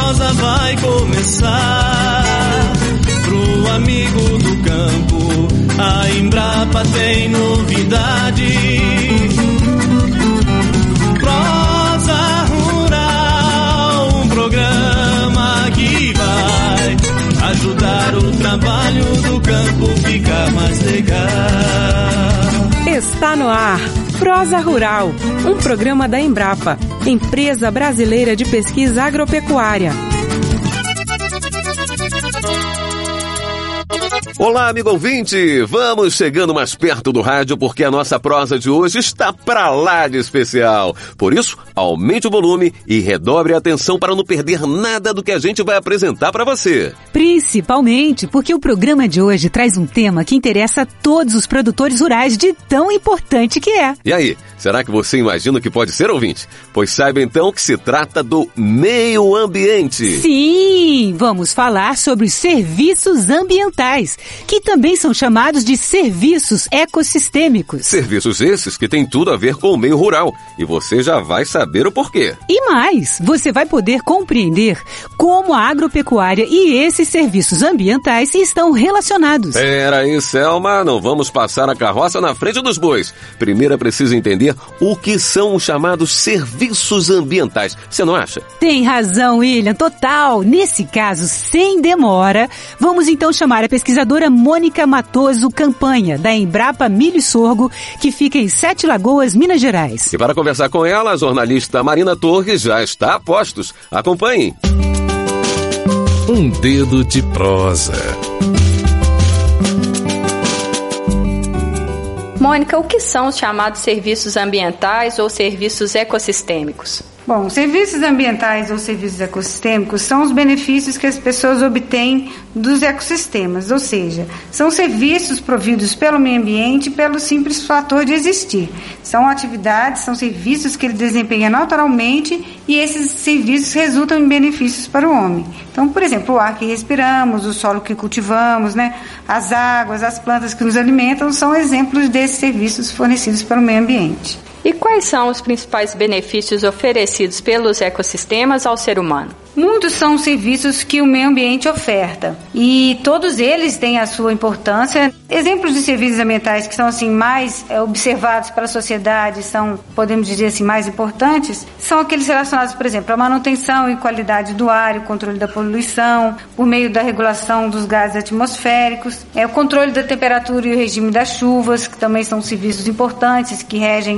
prosa vai começar. Pro amigo do campo, a Embrapa tem novidade. Prosa Rural, um programa que vai ajudar o trabalho do campo ficar mais legal. Está no ar, Prosa Rural, um programa da Embrapa, Empresa Brasileira de Pesquisa Agropecuária. Olá, amigo ouvinte! Vamos chegando mais perto do rádio porque a nossa prosa de hoje está pra lá de especial. Por isso, aumente o volume e redobre a atenção para não perder nada do que a gente vai apresentar para você. Principalmente porque o programa de hoje traz um tema que interessa a todos os produtores rurais de tão importante que é. E aí, será que você imagina o que pode ser, ouvinte? Pois saiba então que se trata do meio ambiente. Sim, vamos falar sobre os serviços ambientais, que também são chamados de serviços ecossistêmicos. Serviços esses que têm tudo a ver com o meio rural, e você já vai saber o porquê. E mais, você vai poder compreender como a agropecuária e esses serviços ambientais estão relacionados. Pera aí, Selma, não vamos passar a carroça na frente dos bois. Primeiro é preciso entender o que são os chamados serviços ambientais. Você não acha? Tem razão, William, total. Nesse caso, sem demora, vamos então chamar a pesquisadora Mônica Matoso Campanha, da Embrapa Milho e Sorgo, que fica em Sete Lagoas, Minas Gerais. E para conversar com ela, a jornalista Marina Torres já está a postos. Acompanhem. Um dedo de prosa. Mônica, o que são os chamados serviços ambientais ou serviços ecossistêmicos? Bom, serviços ambientais ou serviços ecossistêmicos são os benefícios que as pessoas obtêm dos ecossistemas, ou seja, são serviços providos pelo meio ambiente pelo simples fator de existir. São atividades, são serviços que ele desempenha naturalmente e esses serviços resultam em benefícios para o homem. Então, por exemplo, o ar que respiramos, o solo que cultivamos, as águas, as plantas que nos alimentam são exemplos desses serviços fornecidos pelo meio ambiente. E quais são os principais benefícios oferecidos pelos ecossistemas ao ser humano? Muitos são os serviços que o meio ambiente oferta e todos eles têm a sua importância. Exemplos de serviços ambientais que são mais observados pela sociedade, são, podemos dizer assim, mais importantes, são aqueles relacionados, por exemplo, à manutenção e qualidade do ar, o controle da poluição, por meio da regulação dos gases atmosféricos, o controle da temperatura e o regime das chuvas, que também são serviços importantes que regem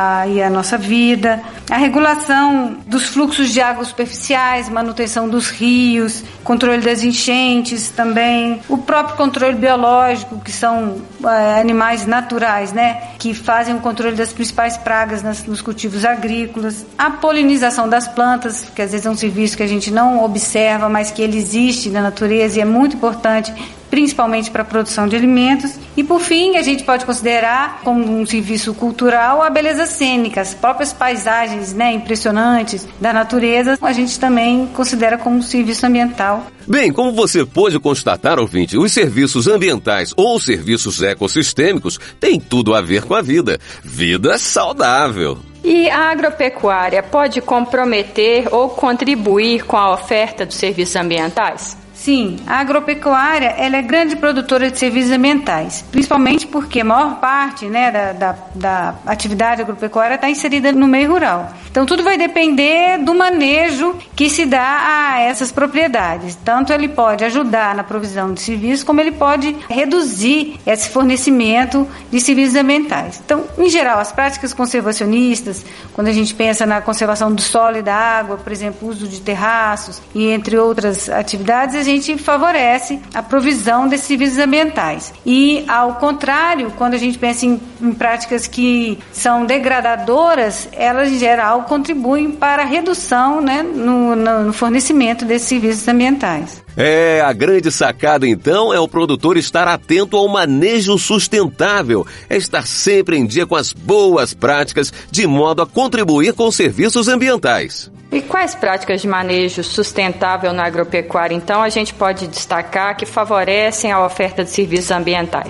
a nossa vida, a regulação dos fluxos de águas superficiais, manutenção dos rios, controle das enchentes também, o próprio controle biológico, que são animais naturais, que fazem o controle das principais pragas nos cultivos agrícolas, a polinização das plantas, que às vezes é um serviço que a gente não observa, mas que ele existe na natureza e é muito importante, principalmente para a produção de alimentos. E por fim, a gente pode considerar como um serviço cultural a beleza cênica, as próprias paisagens impressionantes da natureza, a gente também considera como um serviço ambiental. Bem, como você pôde constatar, ouvinte, os serviços ambientais ou serviços ecossistêmicos têm tudo a ver com a vida. Vida saudável. E a agropecuária pode comprometer ou contribuir com a oferta dos serviços ambientais? Sim, a agropecuária ela é grande produtora de serviços ambientais, principalmente porque a maior parte da atividade agropecuária está inserida no meio rural. Então tudo vai depender do manejo que se dá a essas propriedades. Tanto ele pode ajudar na provisão de serviços, como ele pode reduzir esse fornecimento de serviços ambientais. Então, em geral, as práticas conservacionistas, quando a gente pensa na conservação do solo e da água, por exemplo, uso de terraços e entre outras atividades, a gente favorece a provisão desses serviços ambientais. E, ao contrário, quando a gente pensa em práticas que são degradadoras, elas, em geral, contribuem para a redução no fornecimento desses serviços ambientais. A grande sacada, então, é o produtor estar atento ao manejo sustentável, é estar sempre em dia com as boas práticas, de modo a contribuir com os serviços ambientais. E quais práticas de manejo sustentável na agropecuária, então, a gente pode destacar que favorecem a oferta de serviços ambientais?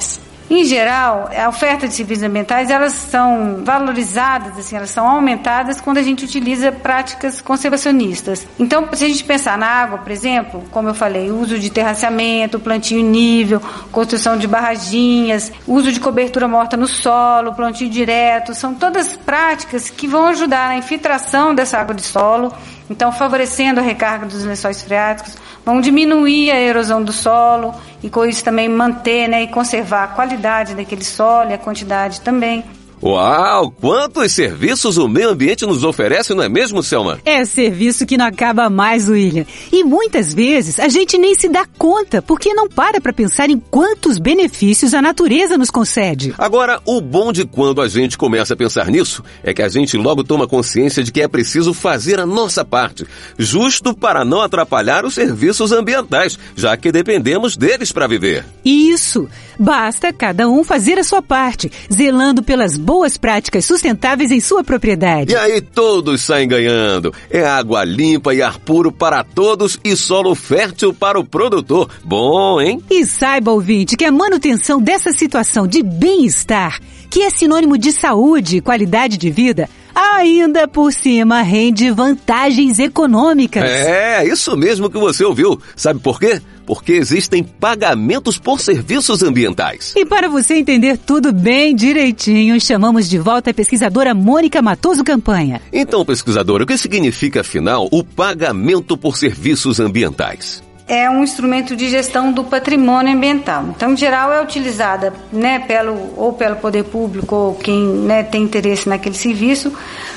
Em geral, a oferta de serviços ambientais, elas são valorizadas, assim, elas são aumentadas quando a gente utiliza práticas conservacionistas. Então, se a gente pensar na água, por exemplo, como eu falei, uso de terraceamento, plantio em nível, construção de barraginhas, uso de cobertura morta no solo, plantio direto, são todas práticas que vão ajudar na infiltração dessa água de solo, então favorecendo a recarga dos lençóis freáticos, vão diminuir a erosão do solo e com isso também manter, né, e conservar a qualidade daquele solo e a quantidade também. Uau! Quantos serviços o meio ambiente nos oferece, não é mesmo, Selma? É serviço que não acaba mais, William. E muitas vezes a gente nem se dá conta, porque não para pensar em quantos benefícios a natureza nos concede. Agora, o bom de quando a gente começa a pensar nisso é que a gente logo toma consciência de que é preciso fazer a nossa parte, justo para não atrapalhar os serviços ambientais, já que dependemos deles para viver. Isso! Basta cada um fazer a sua parte, zelando pelas boas práticas sustentáveis em sua propriedade. E aí todos saem ganhando. É água limpa e ar puro para todos e solo fértil para o produtor. Bom, hein? E saiba, ouvinte, que a manutenção dessa situação de bem-estar, que é sinônimo de saúde e qualidade de vida, ainda por cima rende vantagens econômicas. É, isso mesmo que você ouviu. Sabe por quê? Porque existem pagamentos por serviços ambientais. E para você entender tudo bem direitinho, chamamos de volta a pesquisadora Mônica Matoso Campanha. Então, pesquisadora, o que significa, afinal, o pagamento por serviços ambientais? É um instrumento de gestão do patrimônio ambiental. Então, em geral, é utilizada, né, pelo poder público ou quem, né, tem interesse naquele serviço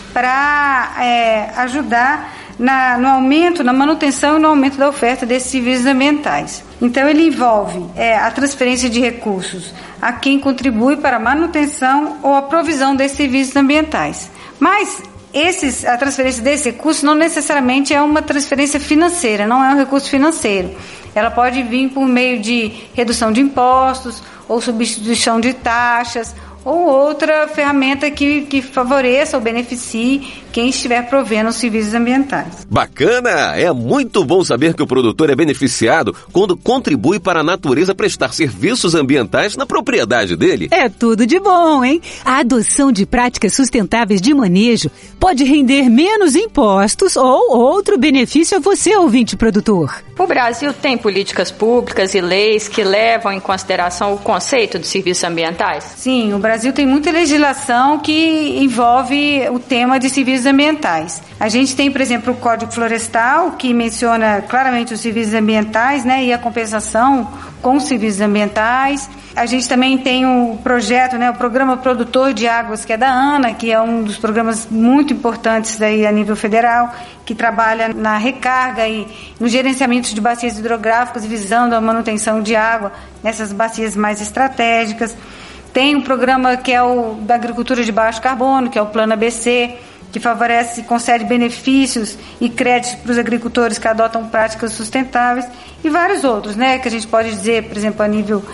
para ajudar no aumento, na manutenção e no aumento da oferta desses serviços ambientais. Então, ele envolve a transferência de recursos a quem contribui para a manutenção ou a provisão desses serviços ambientais. Mas a transferência desse recurso não necessariamente é uma transferência financeira, não é um recurso financeiro. Ela pode vir por meio de redução de impostos ou substituição de taxas ou outra ferramenta que favoreça ou beneficie quem estiver provendo os serviços ambientais. Bacana! É muito bom saber que o produtor é beneficiado quando contribui para a natureza prestar serviços ambientais na propriedade dele. É tudo de bom, hein? A adoção de práticas sustentáveis de manejo pode render menos impostos ou outro benefício a você, ouvinte produtor. O Brasil tem políticas públicas e leis que levam em consideração o conceito de serviços ambientais? Sim, o Brasil tem muita legislação que envolve o tema de serviços ambientais. A gente tem, por exemplo, o Código Florestal, que menciona claramente os serviços ambientais, né, e a compensação com os serviços ambientais. A gente também tem o projeto, né, o Programa Produtor de Águas, que é da ANA, que é um dos programas muito importantes aí a nível federal, que trabalha na recarga e no gerenciamento de bacias hidrográficas, visando a manutenção de água nessas bacias mais estratégicas. Tem um programa que é o da agricultura de baixo carbono, que é o Plano ABC, que favorece e concede benefícios e créditos para os agricultores que adotam práticas sustentáveis, e vários outros, né, que a gente pode dizer, por exemplo, a nível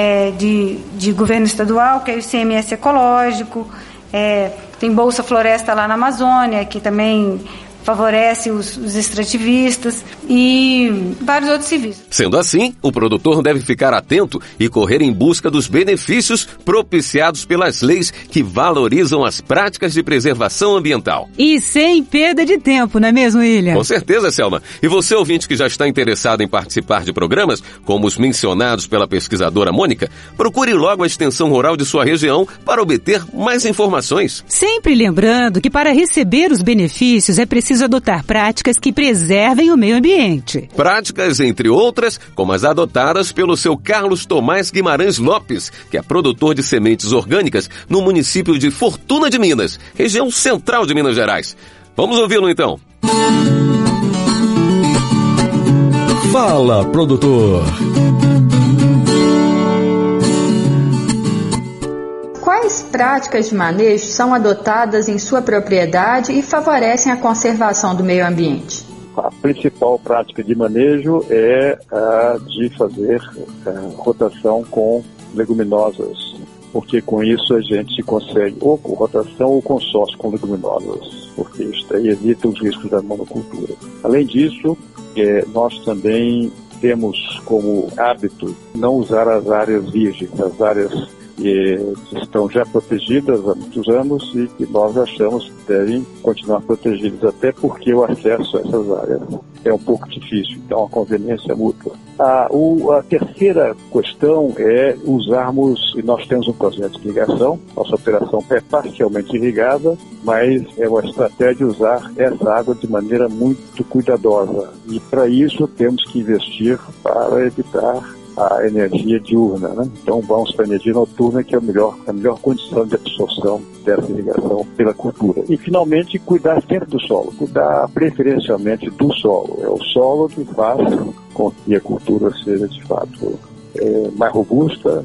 de governo estadual, que é o ICMS ecológico, tem Bolsa Floresta lá na Amazônia, que também favorece os extrativistas e vários outros serviços. Sendo assim, o produtor deve ficar atento e correr em busca dos benefícios propiciados pelas leis que valorizam as práticas de preservação ambiental. E sem perda de tempo, não é mesmo, William? Com certeza, Selma. E você, ouvinte que já está interessado em participar de programas, como os mencionados pela pesquisadora Mônica, procure logo a extensão rural de sua região para obter mais informações. Sempre lembrando que para receber os benefícios é preciso adotar práticas que preservem o meio ambiente. Práticas, entre outras, como as adotadas pelo seu Carlos Tomás Guimarães Lopes, que é produtor de sementes orgânicas no município de Fortuna de Minas, região central de Minas Gerais. Vamos ouvi-lo então. Fala, produtor! Quais práticas de manejo são adotadas em sua propriedade e favorecem a conservação do meio ambiente? A principal prática de manejo é a de fazer rotação com leguminosas, porque com isso a gente consegue ou rotação ou consórcio com leguminosas, porque isso aí evita os riscos da monocultura. Além disso, nós também temos como hábito não usar as áreas virgens, as áreas que estão já protegidas há muitos anos e que nós achamos que devem continuar protegidas, até porque o acesso a essas áreas é um pouco difícil, então a conveniência mútua. A terceira questão é usarmos, e nós temos um projeto de irrigação, nossa operação é parcialmente irrigada, mas é uma estratégia usar essa água de maneira muito cuidadosa. E para isso temos que investir para evitar a energia diurna, né? Então vamos para a energia noturna, que é a melhor condição de absorção dessa irrigação pela cultura. E finalmente cuidar sempre do solo, cuidar preferencialmente do solo. É o solo que faz com que a cultura seja de fato mais robusta,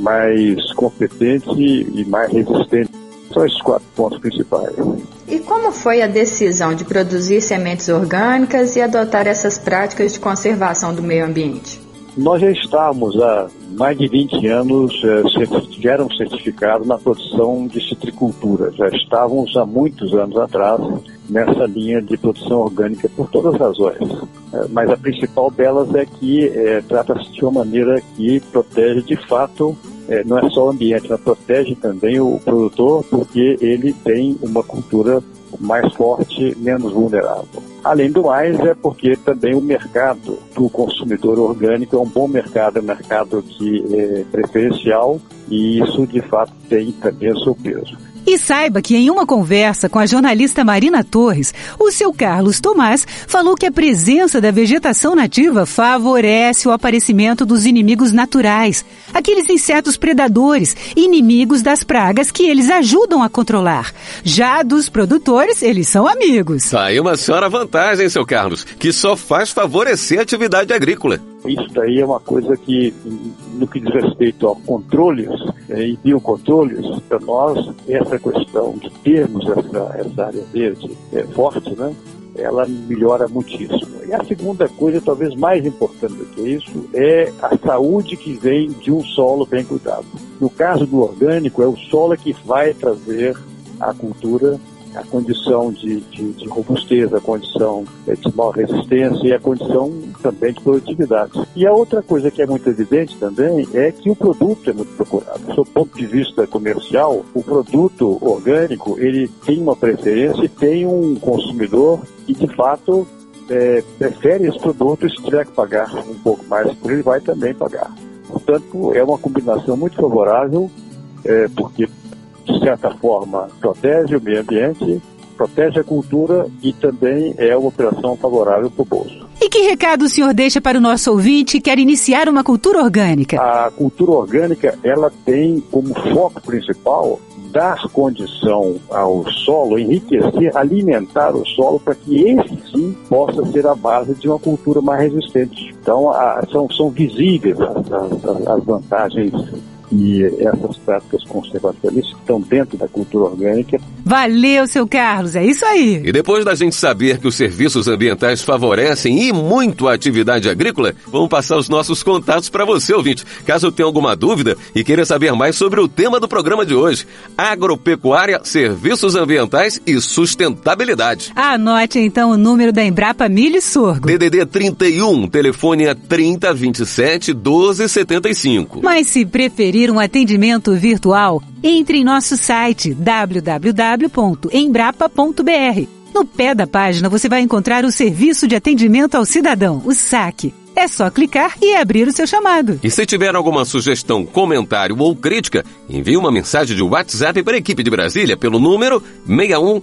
mais competente e mais resistente. São esses 4 pontos principais. E como foi a decisão de produzir sementes orgânicas e adotar essas práticas de conservação do meio ambiente? Nós já estávamos há mais de 20 anos, já éramos certificados na produção de citricultura. Já estávamos há muitos anos atrás nessa linha de produção orgânica por todas as razões. Mas a principal delas é que trata-se de uma maneira que protege de fato, não é só o ambiente, mas protege também o produtor, porque ele tem uma cultura mais forte, menos vulnerável. Além do mais, é porque também o mercado do consumidor orgânico é um bom mercado, é um mercado que é preferencial, e isso de fato tem também o seu peso. E saiba que em uma conversa com a jornalista Marina Torres, o seu Carlos Tomás falou que a presença da vegetação nativa favorece o aparecimento dos inimigos naturais, aqueles insetos predadores, inimigos das pragas que eles ajudam a controlar. Já dos produtores, eles são amigos. Tá aí uma senhora vantagem, seu Carlos, que só faz favorecer a atividade agrícola. Isso daí é uma coisa que, no que diz respeito a controles e biocontroles, para nós, essa questão de termos essa área verde forte, né, ela melhora muitíssimo. E a segunda coisa, talvez mais importante do que isso, é a saúde que vem de um solo bem cuidado. No caso do orgânico, é o solo que vai trazer à cultura a condição de robustez, a condição de maior resistência e a condição também de produtividade. E a outra coisa que é muito evidente também é que o produto é muito procurado. Do ponto de vista comercial, o produto orgânico, ele tem uma preferência e tem um consumidor que, de fato, prefere esse produto, e se tiver que pagar um pouco mais por ele, vai também pagar. Portanto, é uma combinação muito favorável, porque de certa forma, protege o meio ambiente, protege a cultura e também é uma operação favorável para o bolso. E que recado o senhor deixa para o nosso ouvinte que quer iniciar uma cultura orgânica? A cultura orgânica, ela tem como foco principal dar condição ao solo, enriquecer, alimentar o solo para que esse sim possa ser a base de uma cultura mais resistente. Então, são visíveis as vantagens e essas práticas conservacionistas que estão dentro da cultura orgânica. Valeu, seu Carlos, é isso aí. E depois da gente saber que os serviços ambientais favorecem e muito a atividade agrícola, vamos passar os nossos contatos para você, ouvinte. Caso tenha alguma dúvida e queira saber mais sobre o tema do programa de hoje: agropecuária, serviços ambientais e sustentabilidade. Anote então o número da Embrapa Milho e Sorgo. DDD 31, telefone é 3027 1275. Mas se preferir um atendimento virtual, entre em nosso site www.embrapa.br. No pé da página você vai encontrar o Serviço de Atendimento ao Cidadão, o SAC. É só clicar e abrir o seu chamado. E se tiver alguma sugestão, comentário ou crítica, envie uma mensagem de WhatsApp para a equipe de Brasília pelo número 61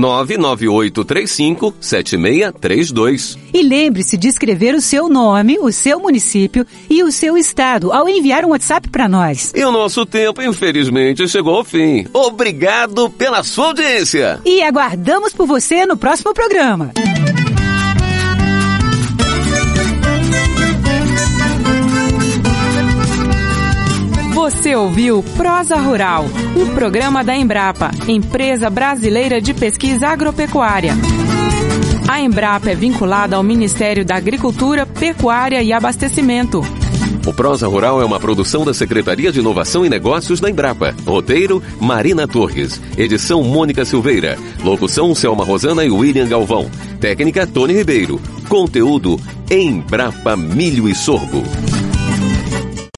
99835 7632. E lembre-se de escrever o seu nome, o seu município e o seu estado ao enviar um WhatsApp para nós. E o nosso tempo, infelizmente, chegou ao fim. Obrigado pela sua audiência. E aguardamos por você no próximo programa. Você ouviu Prosa Rural, um programa da Embrapa, Empresa Brasileira de Pesquisa Agropecuária. A Embrapa é vinculada ao Ministério da Agricultura, Pecuária e Abastecimento. O Prosa Rural é uma produção da Secretaria de Inovação e Negócios da Embrapa. Roteiro, Marina Torres. Edição, Mônica Silveira. Locução, Selma Rosana e William Galvão. Técnica, Tony Ribeiro. Conteúdo, Embrapa Milho e Sorgo.